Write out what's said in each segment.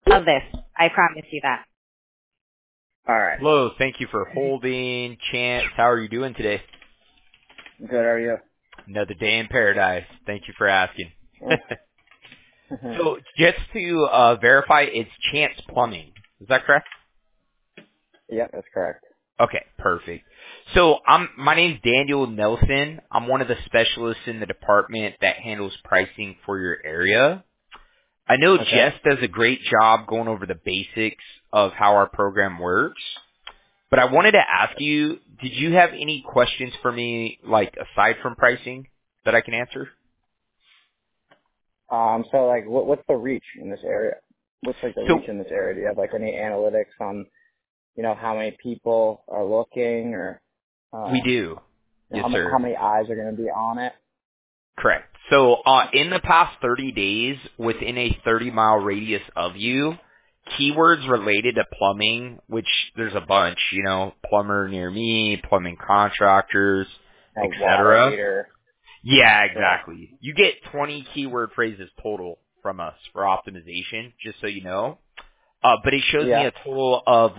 of this. I promise you that. All right. Hello, thank you for holding. Chance, how are you doing today? Good. How are you? Another day in paradise. Thank you for asking. Sure. So just to verify, it's Chance Plumbing. Is that correct? Yeah, that's correct. Okay, perfect. So my name's Daniel Nelson. I'm one of the specialists in the department that handles pricing for your area. I know Okay. Jess does a great job going over the basics of how our program works. But I wanted to ask you, did you have any questions for me, like aside from pricing, that I can answer? So like, what's the reach in this area? What's like the So reach in this area? Do you have like any analytics on, how many people are looking, or we do. Yes, how sir. many eyes are going to be on it? Correct. So in the past 30 days, within a 30-mile radius of you, keywords related to plumbing, which there's a bunch, plumber near me, plumbing contractors, A water etc. heater. Yeah, Yeah. exactly. You get 20 keyword phrases total from us for optimization, just so you know. But it shows me Yeah. a total of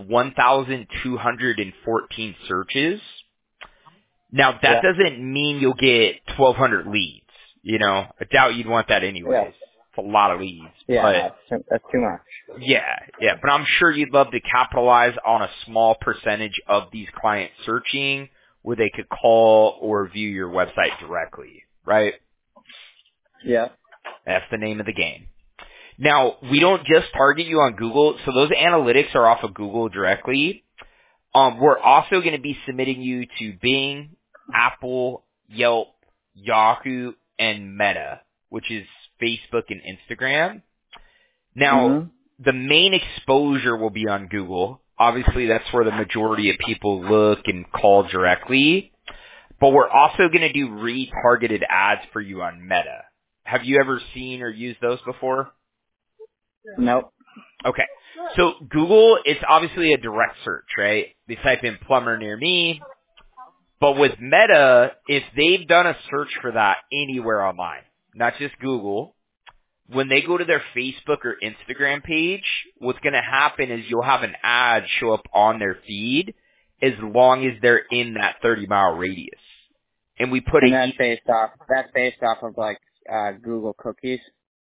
1,214 searches. Now, that Yeah. doesn't mean you'll get 1,200 leads. I doubt you'd want that Yeah. anyways. It's a lot of leads. Yeah. But, No, that's too much. yeah. But I'm sure you'd love to capitalize on a small percentage of these clients searching where they could call or view your website directly, right? Yeah. That's the name of the game. Now, we don't just target you on Google, so those analytics are off of Google directly. We're also going to be submitting you to Bing, Apple, Yelp, Yahoo, and Meta, which is Facebook and Instagram. Now, Mhm. the main exposure will be on Google. Obviously, that's where the majority of people look and call directly. But we're also going to do retargeted ads for you on Meta. Have you ever seen or used those before? Nope. Okay. So Google, it's obviously a direct search, right? They type in plumber near me. But with Meta, if they've done a search for that anywhere online, not just Google, when they go to their Facebook or Instagram page, what's going to happen is you'll have an ad show up on their feed as long as they're in that 30-mile radius. And we put And a that's based off of like Google cookies,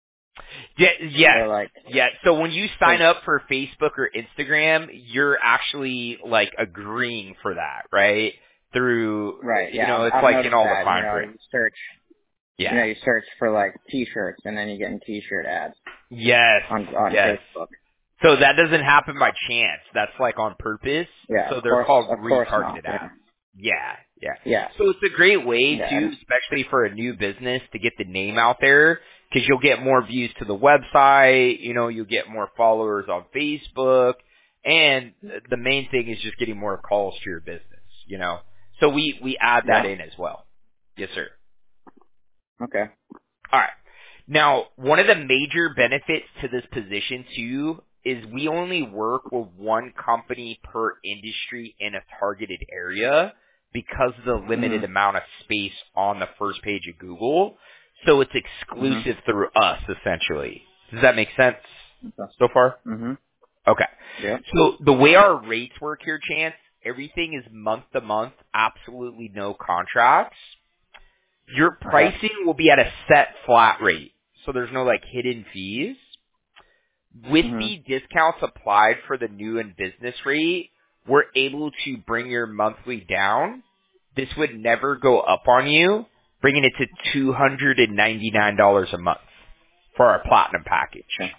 yes. or like. Yeah. So when you sign 'Cause- up for Facebook or Instagram, you're actually like agreeing for that, right? Through, Right. Yeah. it's I've like in noticed all the that. fine print. You search. Yeah. You search for like T-shirts, and then you get in T-shirt ads Yes. on Yes. Facebook. So that doesn't happen by chance. That's like on purpose. Yeah. So they're called Of course not. retargeted Yeah. ads. Yeah. Yeah. Yeah. So it's a great way Yeah. to, especially for a new business, to get the name out there because you'll get more views to the website. You'll get more followers on Facebook. And the main thing is just getting more calls to your business. So we add that Yeah. in as well. Yes, sir. Okay. All right. Now, one of the major benefits to this position too is we only work with one company per industry in a targeted area because of the limited Mhm. amount of space on the first page of Google. So it's Mhm. exclusive through us, essentially. Does that make sense Okay. so far? Mhm. Okay. Yeah. So the way our rates work here, Chance, everything is month to month, absolutely no contracts. Your Okay. pricing will be at a set flat rate, so there's no like hidden fees. With Mhm. the discounts applied for the new and business rate, we're able to bring your monthly down. This would never go up on you, bringing it to $299 a month for our platinum package. Okay.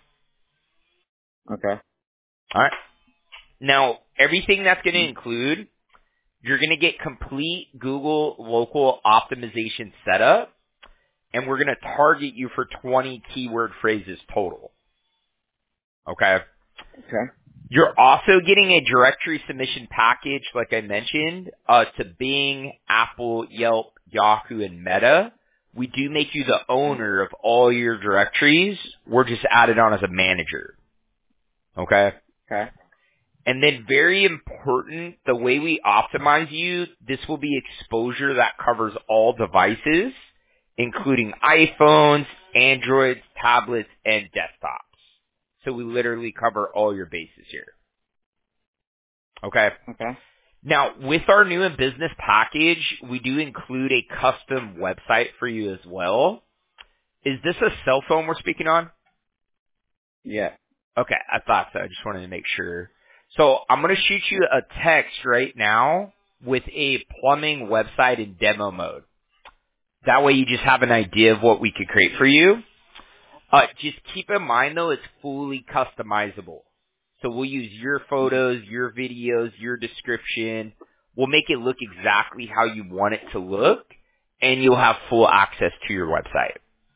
Okay. All right. Now, everything that's going to include, you're going to get complete Google local optimization setup, and we're going to target you for 20 keyword phrases total. Okay? Okay. You're also getting a directory submission package, like I mentioned, to Bing, Apple, Yelp, Yahoo, and Meta. We do make you the owner of all your directories. We're just added on as a manager. Okay? Okay. And then very important, the way we optimize you, this will be exposure that covers all devices, including iPhones, Androids, tablets, and desktops. So we literally cover all your bases here. Okay? Okay. Now, with our new and business package, we do include a custom website for you as well. Is this a cell phone we're speaking on? Yeah. Okay, I thought so. I just wanted to make sure. So I'm going to shoot you a text right now with a plumbing website in demo mode. That way you just have an idea of what we could create for you. Just keep in mind though, it's fully customizable. So we'll use your photos, your videos, your description. We'll make it look exactly how you want it to look, and you'll have full access to your website.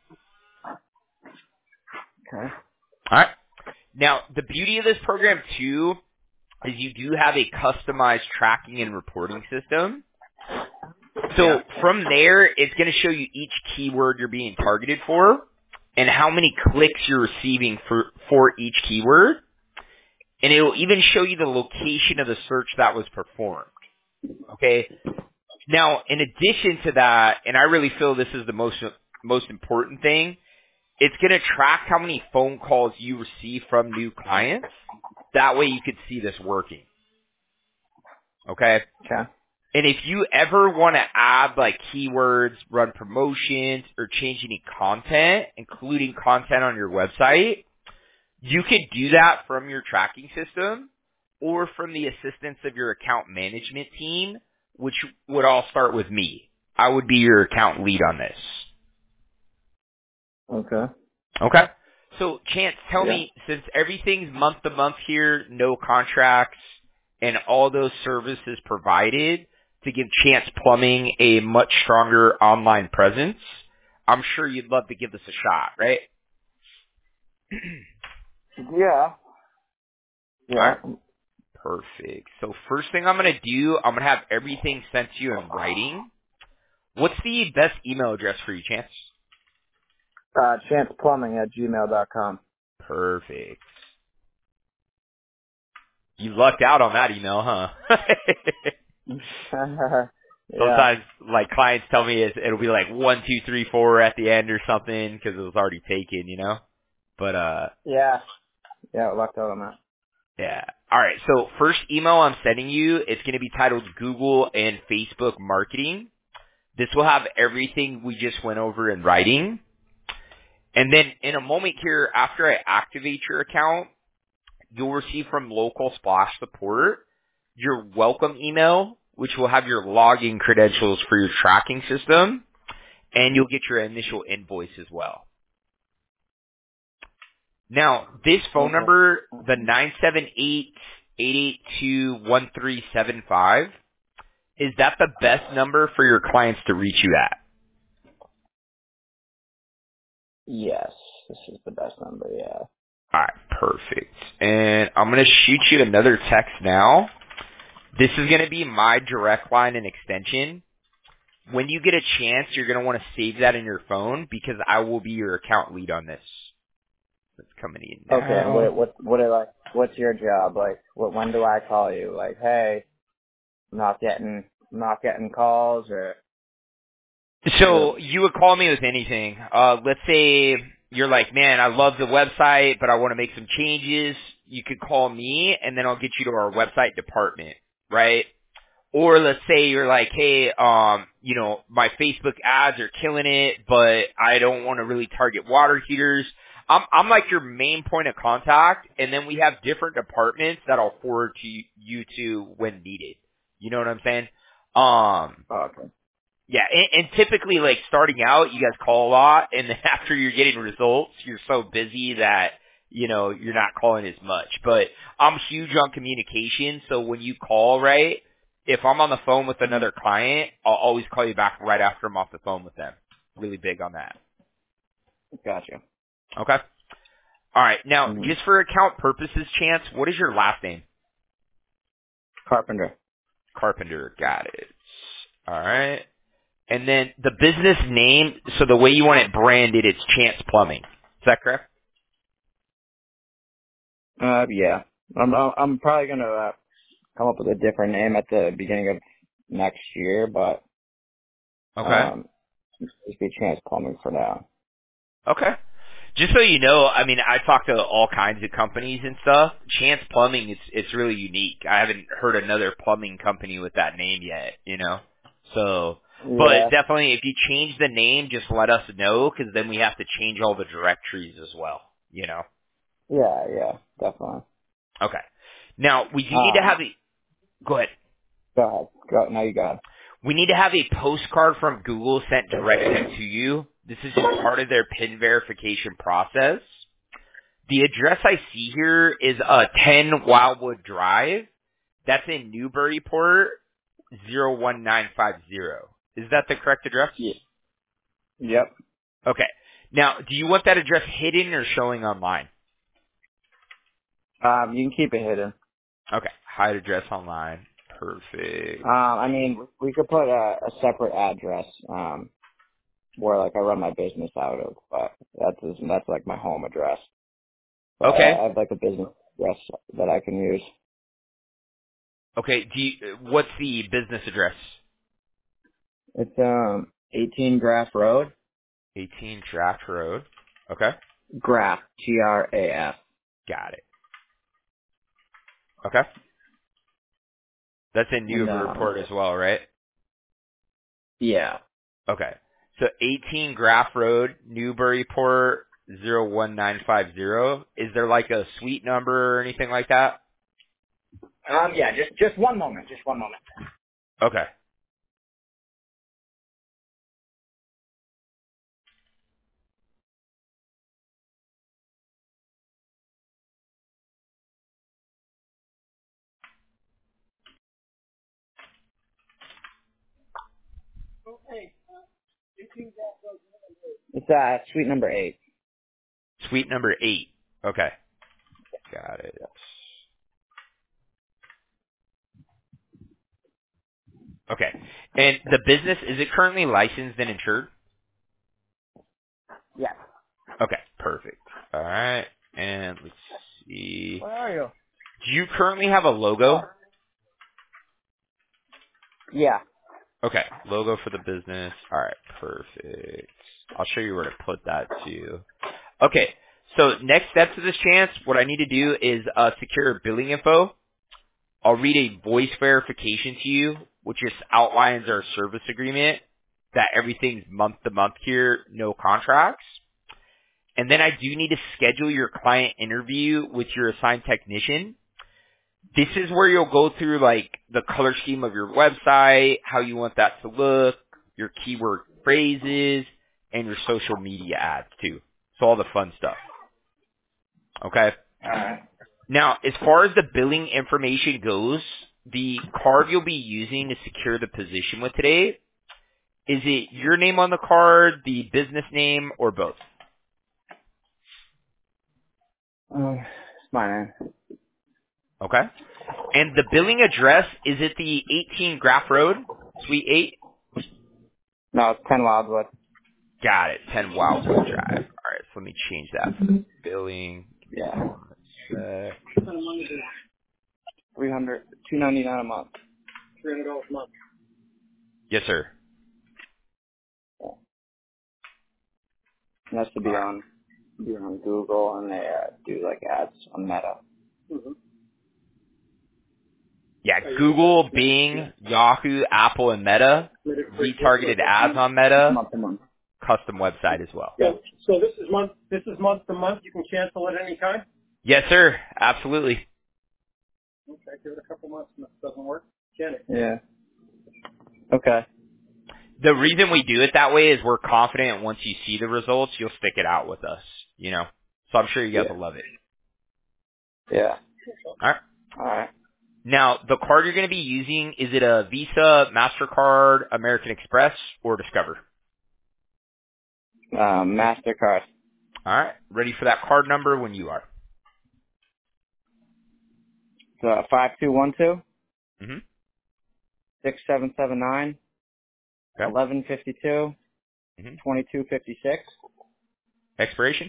Okay. Alright? Now, the beauty of this program too is you do have a customized tracking and reporting system. So from there, it's going to show you each keyword you're being targeted for and how many clicks you're receiving for each keyword. And it will even show you the location of the search that was performed. Okay? Now, in addition to that, and I really feel this is the most important thing, it's going to track how many phone calls you receive from new clients. That way you could see this working. Okay? Okay. And if you ever want to add like keywords, run promotions, or change any content, including content on your website, you could do that from your tracking system or from the assistance of your account management team, which would all start with me. I would be your account lead on this. Okay. Okay? So, Chance, tell me, since everything's month to month here, no contracts, and all those services provided to give Chance Plumbing a much stronger online presence, I'm sure you'd love to give this a shot, right? Yeah. Yeah. All right. Perfect. So first thing I'm going to do, I'm going to have everything sent to you in writing. What's the best email address for you, Chance? chanceplumbing@gmail.com. Perfect. You lucked out on that email, huh? Yeah. Sometimes, like, clients tell me it'll be like 1, 2, 3, 4 at the end or something because it was already taken, you know? But, Yeah. Yeah, I lucked out on that. yeah. All right. So first email I'm sending you, it's going to be titled Google and Facebook Marketing. This will have everything we just went over in writing. And then in a moment here, after I activate your account, you'll receive from Local Splash Support your welcome email, which will have your login credentials for your tracking system, and you'll get your initial invoice as well. Now, this phone number, the 978-882-1375, is that the best number for your clients to reach you at? Yes, this is the best number, yeah. Alright, perfect. And I'm going to shoot you another text now. This is going to be my direct line and extension. When you get a chance, you're going to want to save that in your phone because I will be your account lead on this. It's coming in now. Okay, what's your job? Like, when do I call you? Like, hey, I'm not getting calls, or... So you would call me with anything. Let's say you're like, man, I love the website, but I want to make some changes. You could call me, and then I'll get you to our website department, right? Or let's say you're like, hey, my Facebook ads are killing it, but I don't want to really target water heaters. I'm like your main point of contact, and then we have different departments that I'll forward to you to when needed. You know what I'm saying? Okay. Yeah, and typically, like, starting out, you guys call a lot, and then after you're getting results, you're so busy that, you're not calling as much. But I'm huge on communication, so when you call, right, if I'm on the phone with another client, I'll always call you back right after I'm off the phone with them. Really big on that. Gotcha. Okay? All right, now, just for account purposes, Chance, what is your last name? Carpenter. Carpenter, got it. All right. And then the business name, so the way you want it branded, it's Chance Plumbing. Is that correct? Yeah. I'm probably gonna come up with a different name at the beginning of next year, but Okay. just be Chance Plumbing for now. Okay. Just so you know, I mean, I talk to all kinds of companies and stuff. Chance Plumbing, it's really unique. I haven't heard another plumbing company with that name yet, you know? So, but Yeah. definitely if you change the name, just let us know, because then we have to change all the directories as well, you know? Yeah, definitely. Okay. Now, we do need to have go ahead. Go ahead. No, you go ahead. We need to have a postcard from Google sent directly to you. This is just part of their PIN verification process. The address I see here is 10 Wildwood Drive. That's in Newburyport, 01950. Is that the correct address? Yeah. Yep. Okay. Now, do you want that address hidden or showing online? You can keep it hidden. Okay. Hide address online. Perfect. I mean, we could put a separate address, where like I run my business out of, but that's like my home address. But Okay. I have like a business address that I can use. Okay. What's the business address? It's 18 Graff Road. 18 Draft Road. Okay. Graff, Graf. Got it. Okay. That's in And Newburyport as well, right? yeah. Okay. So 18 Graff Road, Newburyport, 01950. Is there like a suite number or anything like that? Yeah, just one moment. Just one moment. Okay. It's suite number 8. Suite number 8. Okay. Got it. Okay. And the business, is it currently licensed and insured? Yeah. Okay. Perfect. All right. And let's see. Where are you? Do you currently have a logo? Yeah. Okay, logo for the business. All right, perfect. I'll show you where to put that too. Okay, so next steps of this chance, what I need to do is secure billing info. I'll read a voice verification to you, which just outlines our service agreement, that everything's month to month here, no contracts. And then I do need to schedule your client interview with your assigned technician. This is where you'll go through like the color scheme of your website, how you want that to look, your keyword phrases, and your social media ads too. So all the fun stuff. Okay? Alright. Now, as far as the billing information goes, the card you'll be using to secure the position with today, is it your name on the card, the business name, or both? It's mine. Okay? And the billing address, is it the 18 Graff Road, Suite 8? No, it's 10 Wildwood. Got it. 10 Wildwood Drive. All right, so let me change that for the billing. Yeah. Uh, 299 a month. $300 a month. yes, sir. It has to be All right. on Google, and they do like ads on Meta. Yeah, Google, Bing, Yahoo, Apple, and Meta. Retargeted ads on Meta. Month to month. Custom website as well. Yeah. So this is month to month. You can cancel at any time. Yes, sir. Absolutely. Okay, give it a couple months and if it doesn't work, can it? Yeah. Okay. The reason we do it that way is we're confident once you see the results, you'll stick it out with us, you know. So I'm sure you guys will love it. Yeah. All right. All right. Now, the card you're going to be using, is it a Visa, MasterCard, American Express, or Discover? MasterCard. All right. Ready for that card number when you are. So 5212 Mm-hmm. 6779 Okay. 1152 Mm-hmm. 2256 Expiration?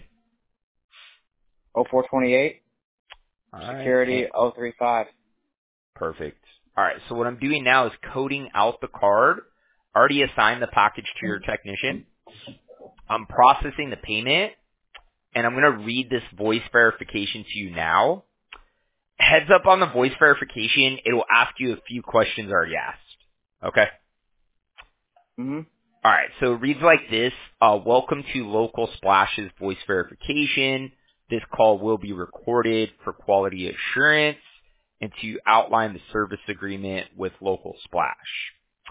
0428 All right. security 035. Perfect. All right. So what I'm doing now is coding out the card. Already assigned the package to your technician. I'm processing the payment. and I'm going to read this voice verification to you now. Heads up on the voice verification, it will ask you a few questions already asked. Okay? Mm-hmm. Alright, so it reads like this. Welcome to Local Splash's voice verification. This call will be recorded for quality assurance and to outline the service agreement with Local Splash.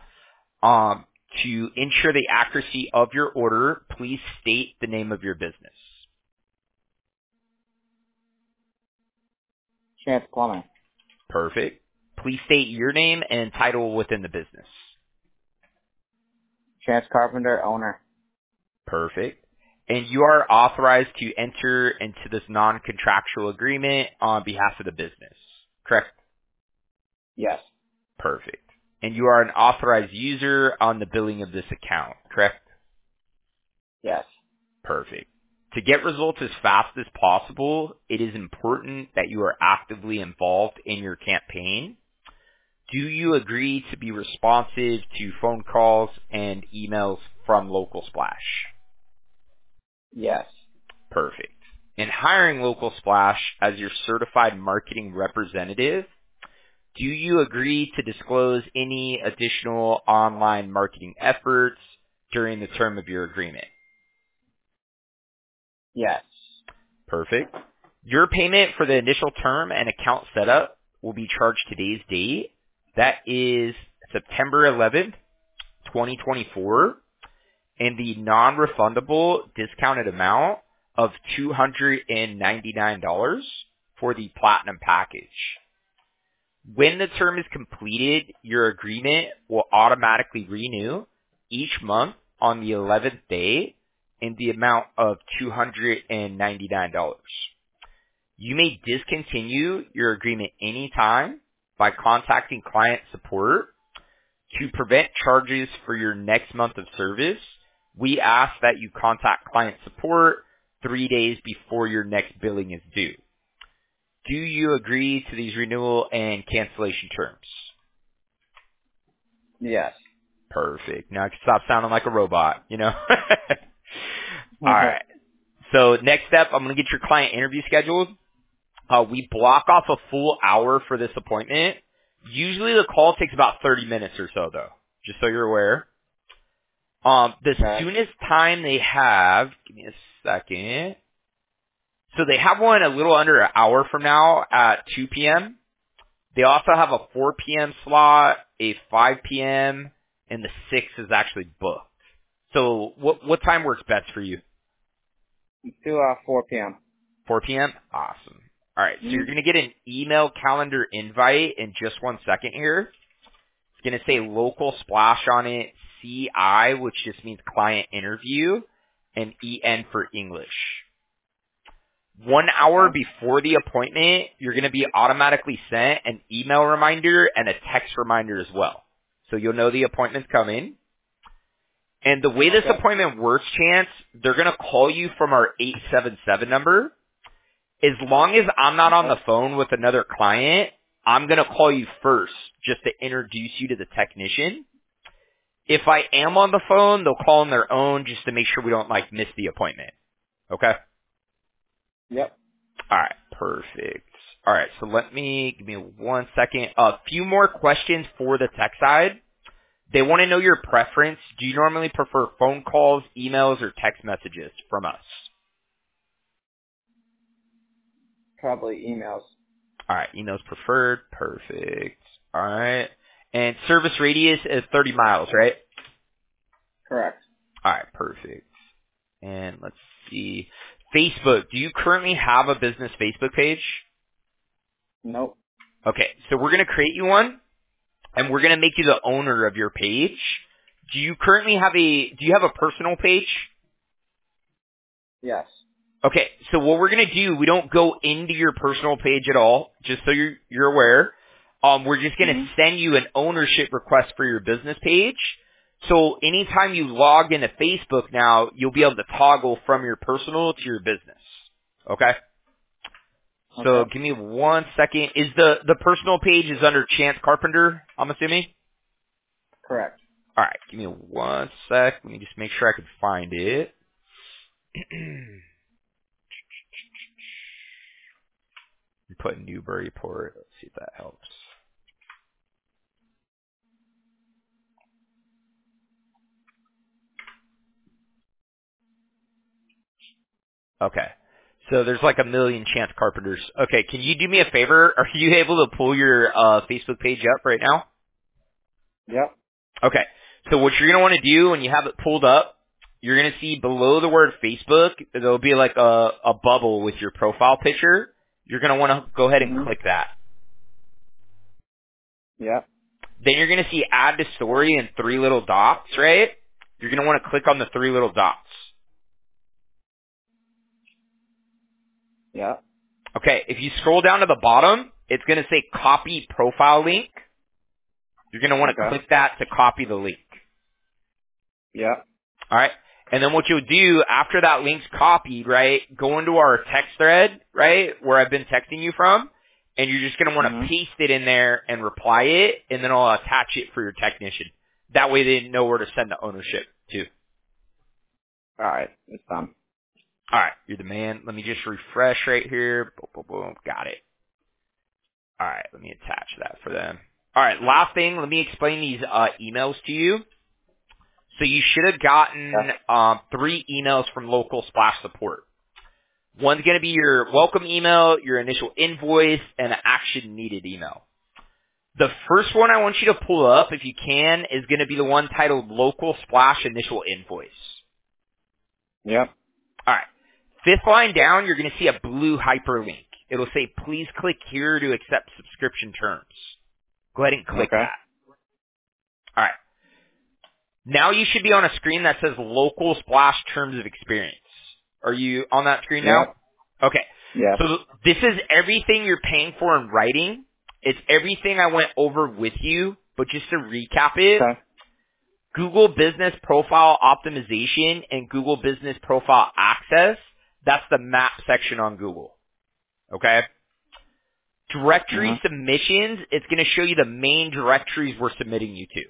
To ensure the accuracy of your order, please state the name of your business. Chance Plumbing. Perfect. Please state your name and title within the business. Chance Carpenter, owner. Perfect. And you are authorized to enter into this non-contractual agreement on behalf of the business, correct? Yes. Perfect. And you are an authorized user on the billing of this account, correct? Yes. Perfect. To get results as fast as possible, it is important that you are actively involved in your campaign. Do you agree to be responsive to phone calls and emails from Local Splash? Yes. Perfect. In hiring Local Splash as your certified marketing representative, do you agree to disclose any additional online marketing efforts during the term of your agreement? Yes. Perfect. Your payment for the initial term and account setup will be charged today's date. That is September 11th, 2024, and the non-refundable discounted amount of $299 for the platinum package. When the term is completed, your agreement will automatically renew each month on the 11th day in the amount of $299. You may discontinue your agreement anytime by contacting client support. To prevent charges for your next month of service, we ask that you contact client support 3 days before your next billing is due. Do you agree to these renewal and cancellation terms? Yes. Perfect. Now I can stop sounding like a robot, you know? All right. So next step, I'm going to get your client interview scheduled. We block off a full hour for this appointment. Usually the call takes about 30 minutes or so, though, just so you're aware. The soonest time they have, give me a second. So they have one a little under an hour from now at 2 p.m. They also have a 4 p.m. slot, a 5 p.m., and the 6 is actually booked. So what time works best for you? To 4 p.m. 4 p.m.? Awesome. All right, so you're going to get an email calendar invite in just 1 second here. It's going to say Local Splash on it, CI, which just means client interview, and EN for English. 1 hour before the appointment, you're going to be automatically sent an email reminder and a text reminder as well. So you'll know the appointment's coming. And the way this appointment works, Chance, they're going to call you from our 877 number. As long as I'm not on the phone with another client, I'm going to call you first just to introduce you to the technician. If I am on the phone, they'll call on their own just to make sure we don't, miss the appointment. Okay? Yep. All right, perfect. All right, so give me 1 second. A few more questions for the tech side. They want to know your preference. Do you normally prefer phone calls, emails, or text messages from us? Probably emails. All right, emails preferred. Perfect. All right. And service radius is 30 miles, right? Correct. All right, perfect. And let's see. Facebook. Do you currently have a business Facebook page? Nope. Okay, so we're going to create you one, and we're going to make you the owner of your page. Do you currently have a personal page? Yes. Okay, so what we're going to do, we don't go into your personal page at all, just so you're aware. We're just going to send you an ownership request for your business page. So anytime you log into Facebook now, you'll be able to toggle from your personal to your business. Okay? So give me 1 second. Is the personal page is under Chance Carpenter, I'm assuming? Correct. All right, give me 1 sec. Let me just make sure I can find it. put Newburyport. Let's see if that helps. Okay. So there's like a million chance carpenters. Okay, can you do me a favor? Are you able to pull your Facebook page up right now? Yep. Okay. So what you're going to want to do when you have it pulled up, you're going to see below the word Facebook, there'll be like a bubble with your profile picture. You're going to want to go ahead and click that. Yep. Then you're going to see add to story and 3 little dots, right? You're going to want to click on the 3 little dots. Yep. Okay, if you scroll down to the bottom, it's going to say copy profile link. You're going to want to click that to copy the link. Yep. All right. And then what you'll do after that link's copied, right, go into our text thread, right, where I've been texting you from, and you're just going to want to paste it in there and reply it, and then I'll attach it for your technician. That way they know where to send the ownership to. All right. It's done. All right. You're the man. Let me just refresh right here. Boom, boom, boom. Got it. All right. Let me attach that for them. All right. Last thing. Let me explain these emails to you. So you should have gotten 3 emails from local Splash support. One's going to be your welcome email, your initial invoice, and an action needed email. The first one I want you to pull up, if you can, is going to be the one titled local Splash initial invoice. Yep. All right. 5th line down, you're going to see a blue hyperlink. It'll say, please click here to accept subscription terms. Go ahead and click that. All right. Now you should be on a screen that says local Splash terms of experience. Are you on that screen now? Okay. Yeah. So this is everything you're paying for in writing. It's everything I went over with you, but just to recap it, Google Business Profile Optimization and Google Business Profile Access, that's the map section on Google. Okay? Directory submissions, it's going to show you the main directories we're submitting you to.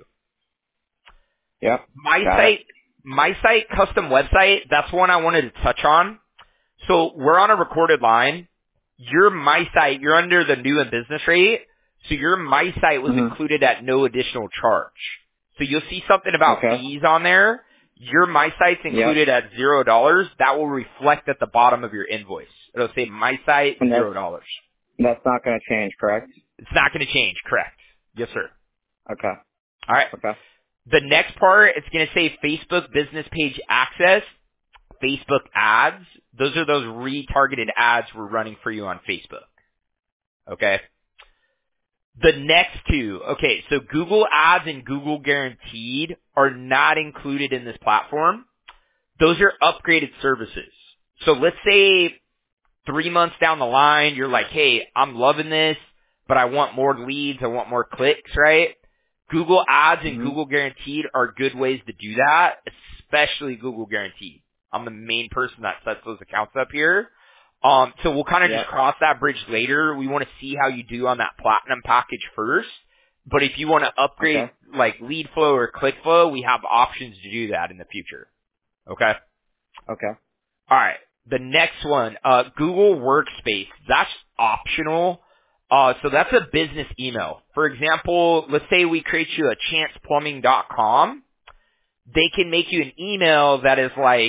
Yep. My site custom website, that's one I wanted to touch on. So we're on a recorded line. Your My Site, you're under the new and business rate. So your My Site was included at no additional charge. So you'll see something about fees on there. Your My Site's included at $0. That will reflect at the bottom of your invoice. It'll say My Site, $0. That's not going to change, correct? It's not going to change, correct. Yes, sir. Okay. All right. Okay. The next part, it's going to say Facebook Business Page Access, Facebook Ads. Those are those retargeted ads we're running for you on Facebook. Okay. The next 2, okay, so Google Ads and Google Guaranteed are not included in this platform. Those are upgraded services. So let's say 3 months down the line, you're like, hey, I'm loving this, but I want more leads, I want more clicks, right? Google Ads and Google Guaranteed are good ways to do that, especially Google Guaranteed. I'm the main person that sets those accounts up here. So we'll kind of just cross that bridge later. We want to see how you do on that platinum package first. But if you want to upgrade like lead flow or click flow, we have options to do that in the future. Okay? Okay. All right. The next one, Google Workspace. That's optional. So that's a business email. For example, let's say we create you a chanceplumbing.com. They can make you an email that is like,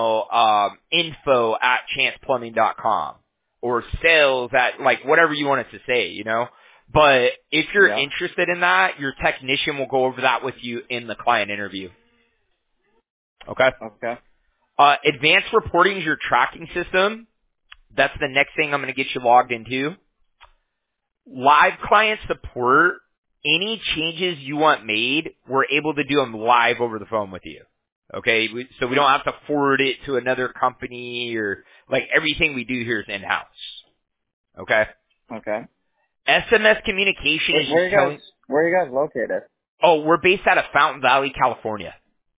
info@chanceplumbing.com or sales at like whatever you want it to say, But if you're interested in that, your technician will go over that with you in the client interview. Okay? Okay. Advanced reporting is your tracking system. That's the next thing I'm going to get you logged into. Live client support. Any changes you want made, we're able to do them live over the phone with you. Okay? So we don't have to forward it to another company or, like, everything we do here is in-house. Okay? Okay. SMS communication is just telling... Where are you guys located? Oh, we're based out of Fountain Valley, California.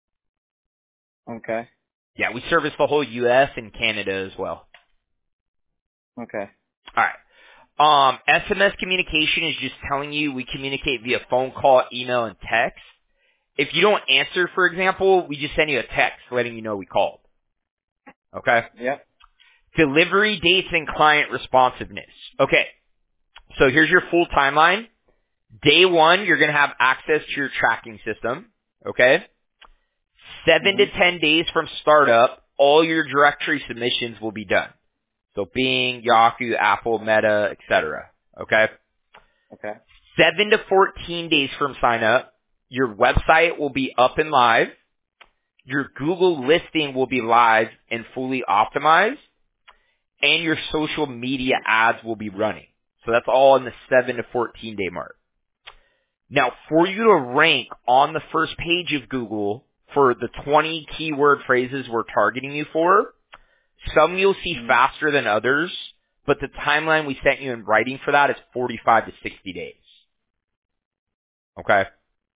Okay. Yeah, we service the whole U.S. and Canada as well. Okay. All right. SMS communication is just telling you we communicate via phone call, email, and text. If you don't answer, for example, we just send you a text letting you know we called. Okay? Yep. Delivery dates and client responsiveness. Okay. So here's your full timeline. Day 1, you're going to have access to your tracking system. Okay. 7 to 10 days from startup, all your directory submissions will be done. So Bing, Yahoo, Apple, Meta, etc. Okay. Okay. 7 to 14 days from sign up, your website will be up and live. Your Google listing will be live and fully optimized. And your social media ads will be running. So that's all in the 7 to 14 day mark. Now, for you to rank on the first page of Google for the 20 keyword phrases we're targeting you for, some you'll see faster than others, but the timeline we sent you in writing for that is 45 to 60 days. Okay?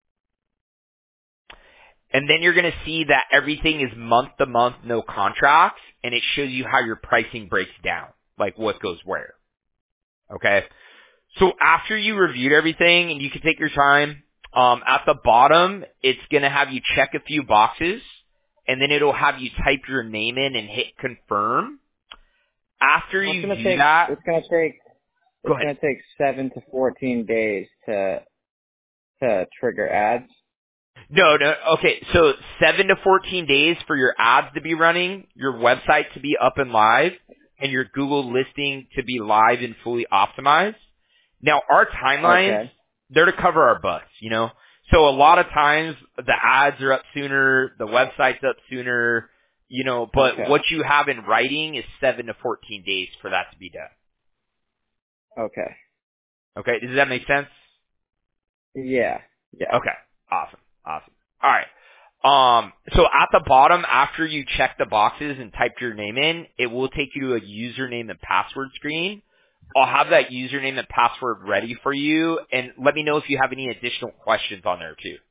And then you're going to see that everything is month to month, no contracts, and it shows you how your pricing breaks down, like what goes where. Okay? So after you reviewed everything, and you can take your time, at the bottom, it's going to have you check a few boxes, and then it'll have you type your name in and hit confirm. After you do that, it's going to take 7 to 14 days to trigger ads. No. Okay, so 7 to 14 days for your ads to be running, your website to be up and live, and your Google listing to be live and fully optimized. Now, our timelines, they're to cover our butts, you know? So a lot of times the ads are up sooner, the website's up sooner, you know, but what you have in writing is 7 to 14 days for that to be done. Okay. Okay, does that make sense? Yeah. Okay, awesome. All right. So at the bottom, after you check the boxes and type your name in, it will take you to a username and password screen. I'll have that username and password ready for you, and let me know if you have any additional questions on there too.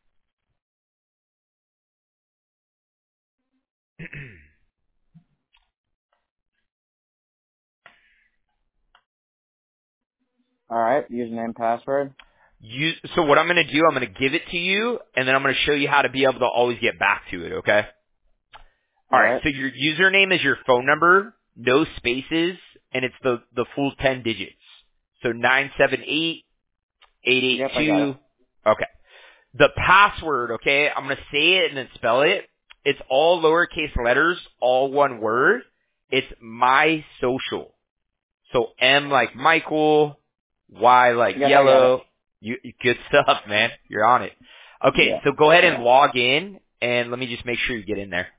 All right. Username, password. So what I'm going to do, I'm going to give it to you, and then I'm going to show you how to be able to always get back to it, okay? All right. So your username is your phone number, no spaces, and it's the full 10 digits. So 978-882. Yep, I got it. Okay. The password, okay, I'm going to say it and then spell it. It's all lowercase letters, all one word. It's my social. So M like Michael, Y like yellow. Good stuff, man. You're on it. Okay, so go ahead and log in, and let me just make sure you get in there.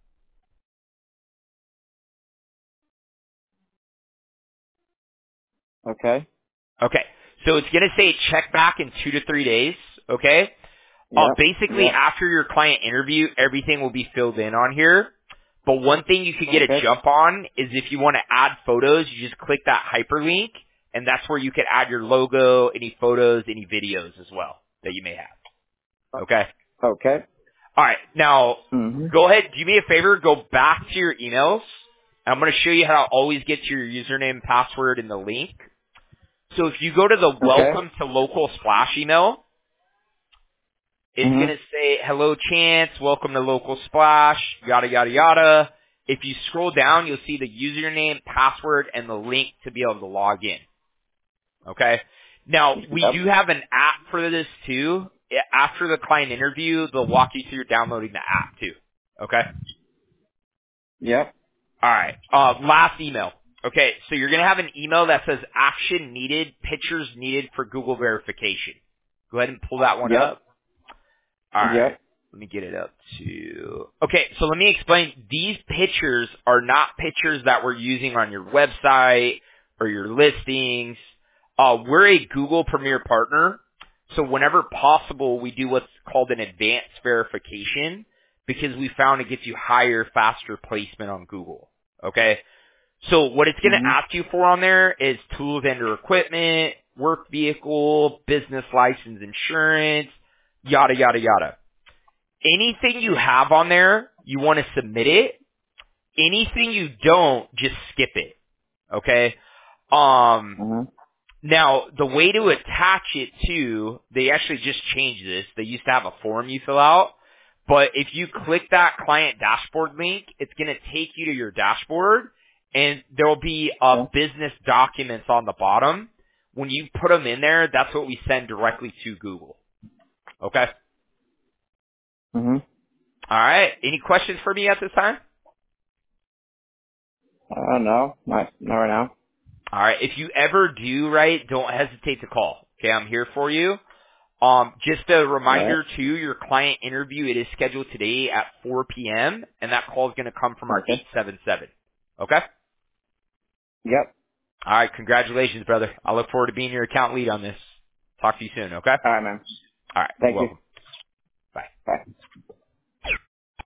Okay. Okay, so it's going to say check back in 2 to 3 days, okay? Basically, after your client interview, everything will be filled in on here. But one thing you could get a jump on is if you want to add photos, you just click that hyperlink, and that's where you can add your logo, any photos, any videos as well that you may have. Okay? Okay. All right. Now, go ahead. Do me a favor. Go back to your emails. I'm going to show you how to always get to your username, password, and the link. So if you go to the Welcome to Local Splash email, it's going to say, hello, Chance, welcome to Local Splash, yada, yada, yada. If you scroll down, you'll see the username, password, and the link to be able to log in. Okay? Now, we do have an app for this, too. After the client interview, they'll walk you through downloading the app, too. Okay? Yep. All right. Last email. Okay, so you're going to have an email that says action needed, pictures needed for Google verification. Go ahead and pull that one up. All right. Let me get it up to... Okay, so let me explain. These pictures are not pictures that we're using on your website or your listings. We're a Google Premier partner, so whenever possible, we do what's called an advanced verification because we found it gets you higher, faster placement on Google. Okay? So what it's going to ask you for on there is tool vendor equipment, work vehicle, business license insurance, yada, yada, yada. Anything you have on there, you want to submit it. Anything you don't, just skip it. Okay? Now, the way to attach it to, they actually just changed this. They used to have a form you fill out. But if you click that client dashboard link, it's going to take you to your dashboard. and there will be business documents on the bottom. When you put them in there, that's what we send directly to Google. Okay? Mhm. All right. Any questions for me at this time? No, not right now. All right. If you ever do, right, don't hesitate to call. Okay, I'm here for you. Just a reminder too, your client interview, it is scheduled today at 4 p.m. and that call is going to come from our 877. Okay? Yep. All right. Congratulations, brother. I look forward to being your account lead on this. Talk to you soon. Okay? All right, man. All right. Thank You're you. welcome. Bye. Bye.